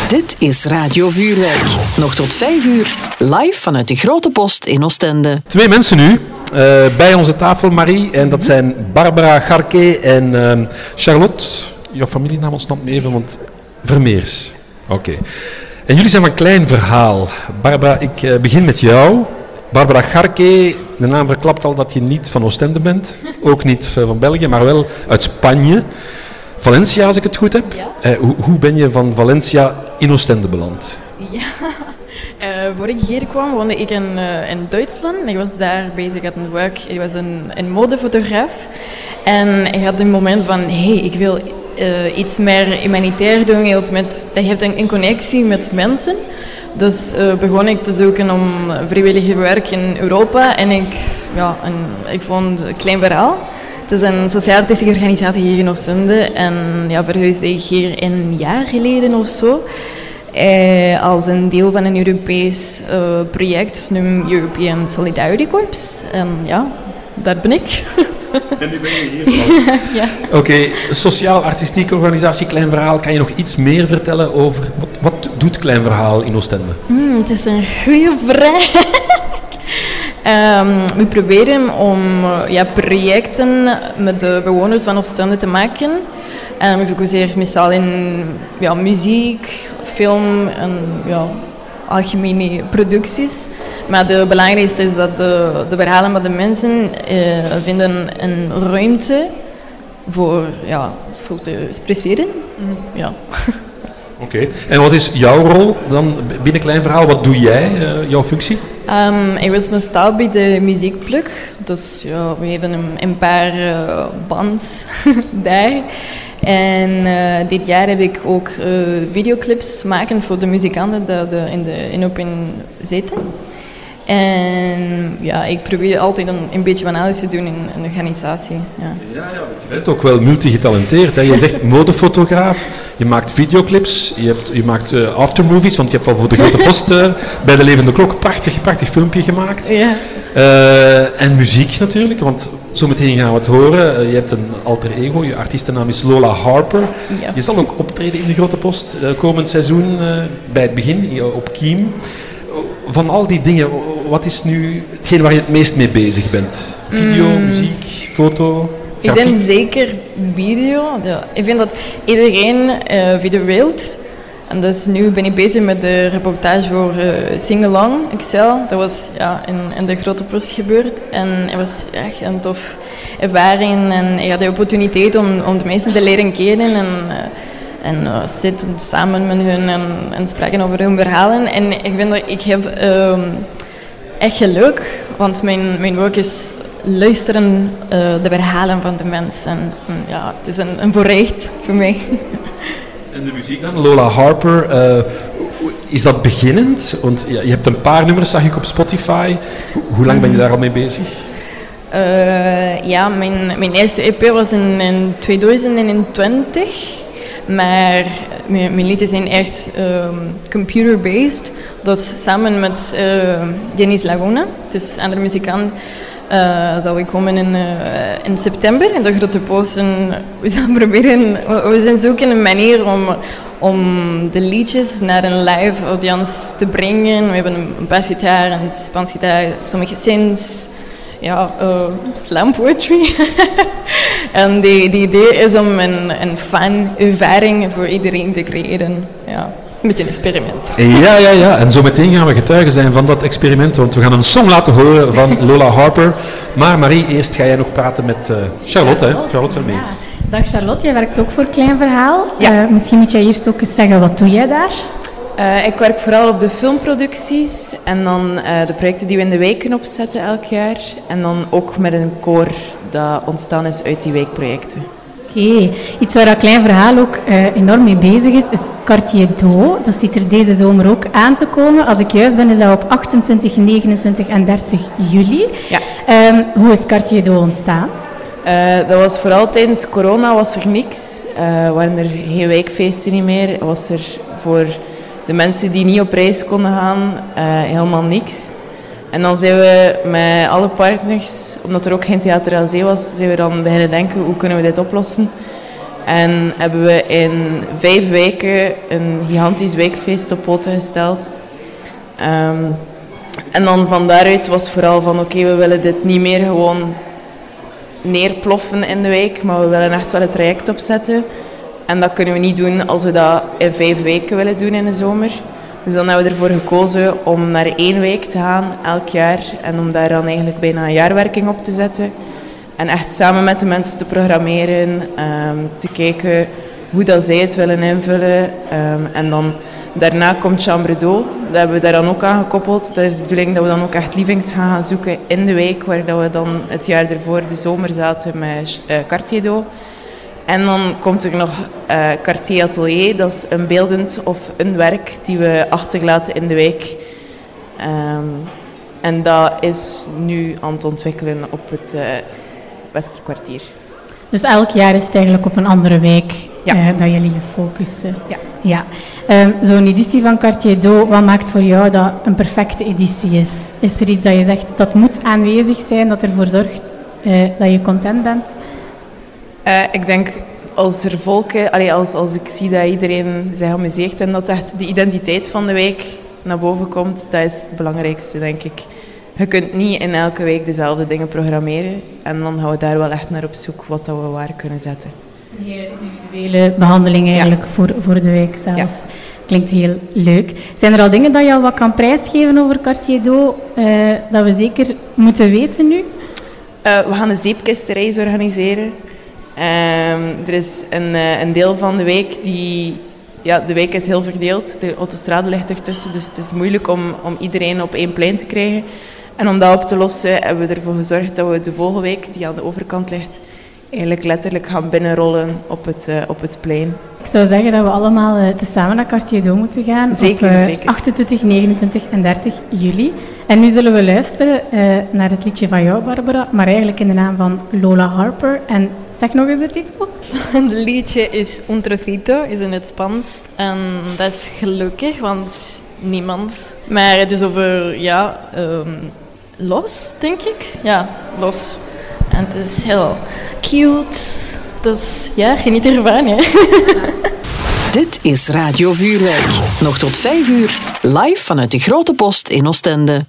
Dit is Radio Vuurwerk. Nog tot 5 uur. Live vanuit de Grote Post in Oostende. 2 mensen nu. Bij onze tafel, Marie. En dat zijn Barbara Garke en Charlotte. Jouw familienaam ontsnapt me even, want Vermeers. Oké. En jullie zijn van Klein Verhaal. Barbara, ik begin met jou. Barbara Garke, de naam verklapt al dat je niet van Oostende bent. Ook niet van België, maar wel uit Spanje. Valencia, als ik het goed heb. Ja. Hoe ben je van Valencia in Oostende beland? Ja, voor ik hier kwam woonde ik in Duitsland. Ik was daar bezig met een werk. Ik was een modefotograaf. En ik had een moment van, ik wil iets meer humanitair doen. Iets dat heeft een connectie met mensen. Dus begon ik te zoeken om vrijwillig werk in Europa. En ik vond Klein Verhaal. Het is een sociaal-artistische organisatie hier in Oostende. En verhuisde ik hier een jaar geleden of zo. Als een deel van een Europees project, nu European Solidarity Corps. En ja, daar ben ik. En nu ben je hier. Ja. Oké, sociaal-artistieke organisatie Klein Verhaal. Kan je nog iets meer vertellen over wat doet Klein Verhaal in Oostende? Het is een goede vraag. We proberen om projecten met de bewoners van Oostende te maken. We focusseren meestal in muziek, film en algemene producties. Maar het belangrijkste is dat de verhalen met de mensen vinden een ruimte voor te expresseren. Ja. Oké. En wat is jouw rol dan binnen Klein Verhaal? Wat doe jij, jouw functie? Ik was meestal bij de muziekpluk. Dus we hebben een paar bands daar. En dit jaar heb ik ook videoclips maken voor de muzikanten die in Open zitten. En ik probeer altijd een beetje van alles te doen in een organisatie. Ja, je bent ook wel multigetalenteerd. Hè? Je zegt modefotograaf, je maakt videoclips, je maakt aftermovies, want je hebt al voor de Grote Post bij de Levende Klok een prachtig filmpje gemaakt. Ja. En muziek natuurlijk, want zometeen gaan we het horen. Je hebt een alter ego, je artiestennaam is Lola Harper. Ja. Je zal ook optreden in de Grote Post komend seizoen bij het begin op Kiem. Van al die dingen, wat is nu hetgeen waar je het meest mee bezig bent? Video, muziek, foto? Ik denk zeker video. Ja, ik vind dat iedereen video wilt. En dus nu ben ik bezig met de reportage voor Sing-Along Excel. Dat was in de Grote Post gebeurd. En het was echt een tof ervaring. En ik had de opportuniteit om de mensen te leren kennen. En zitten samen met hun en spreken over hun verhalen. En ik vind dat ik heb echt geluk, want mijn werk is luisteren de verhalen van de mensen. En het is een voorrecht voor mij. En de muziek dan, Lola Harper, is dat beginnend? Want je hebt een paar nummers, zag ik op Spotify. Hoe lang ben je daar al mee bezig? Mijn eerste EP was in 2020. Maar mijn liedjes zijn echt computer-based. Dus samen met Janice Laguna, het is een andere muzikant, zal ik komen in september in de Grote Post. En we zijn zoeken een manier om de liedjes naar een live audience te brengen. We hebben een basgitaar, een Spaans gitaar, sommige synths. Slam poetry. En de idee is om een fun ervaring voor iedereen te creëren. Ja, een beetje een experiment. Ja. En zo meteen gaan we getuigen zijn van dat experiment, want we gaan een song laten horen van Lola Harper. Maar Marie, eerst ga jij nog praten met Charlotte, hè? Charlotte Vermeers. Ja. Dag Charlotte, jij werkt ook voor Klein Verhaal. Ja. Misschien moet jij eerst ook eens zeggen, wat doe jij daar? Ik werk vooral op de filmproducties en dan de projecten die we in de wijken opzetten elk jaar. En dan ook met een koor dat ontstaan is uit die wijkprojecten. Oké. Iets waar dat Klein Verhaal ook enorm mee bezig is Quartier d'Eau. Dat zit er deze zomer ook aan te komen. Als ik juist ben, is dat op 28, 29 en 30 juli. Ja. Hoe is Quartier d'Eau ontstaan? Dat was vooral tijdens corona was er niks. Waren er geen wijkfeesten niet meer. Was er voor de mensen die niet op reis konden gaan helemaal niks. En dan zijn we met alle partners, omdat er ook geen Theater aan Zee was, zijn we dan beginnen denken hoe kunnen we dit oplossen. En hebben we in 5 weken een gigantisch weekfeest op poten gesteld. En dan van daaruit was vooral van oké, we willen dit niet meer gewoon neerploffen in de week, maar we willen echt wel een traject opzetten. En dat kunnen we niet doen als we dat in 5 weken willen doen in de zomer. Dus dan hebben we ervoor gekozen om naar 1 week te gaan elk jaar en om daar dan eigenlijk bijna een jaarwerking op te zetten. En echt samen met de mensen te programmeren, te kijken hoe dat zij het willen invullen. En dan daarna komt Chambre d'Eau, dat hebben we daar dan ook aan gekoppeld. Dat is de bedoeling dat we dan ook echt livings gaan zoeken in de week, waar dat we dan het jaar ervoor de zomer zaten met Cartier d'Eau. En dan komt er nog Cartier Atelier, dat is een beeldend of een werk die we achterlaten in de week. En dat is nu aan het ontwikkelen op het Westerkwartier. Dus elk jaar is het eigenlijk op een andere week dat jullie je focussen. Ja. Zo'n editie van Cartier d'Eau, wat maakt voor jou dat een perfecte editie is? Is er iets dat je zegt dat moet aanwezig zijn, dat ervoor zorgt dat je content bent? Ik denk als er volken, als ik zie dat iedereen zich amuseert en dat echt de identiteit van de week naar boven komt, dat is het belangrijkste, denk ik. Je kunt niet in elke week dezelfde dingen programmeren en dan gaan we daar wel echt naar op zoek wat dat we waar kunnen zetten. Die individuele behandeling eigenlijk voor de week zelf. Ja. Klinkt heel leuk. Zijn er al dingen dat je al wat kan prijsgeven over Cartier d'Eau, dat we zeker moeten weten nu? We gaan een zeepkistenreis organiseren. Er is een deel van de week die... Ja, de week is heel verdeeld. De autostrade ligt ertussen, dus het is moeilijk om iedereen op één plein te krijgen. En om dat op te lossen hebben we ervoor gezorgd dat we de Vogelweek, die aan de overkant ligt, eigenlijk letterlijk gaan binnenrollen op het plein. Ik zou zeggen dat we allemaal tezamen naar Cartier d'Eau moeten gaan. Zeker. 28, 29 en 30 juli. En nu zullen we luisteren naar het liedje van jou, Barbara, maar eigenlijk in de naam van Lola Harper. En zeg nog eens de titel. Het liedje is Un Trocito, is in het Spaans. En dat is gelukkig, want niemand. Maar het is over, los, denk ik. Ja, los. En het is heel cute. Dus ja, geniet ervan, hè. Dit is Radio Vuurwerk. Nog tot 5 uur, live vanuit de Grote Post in Oostende.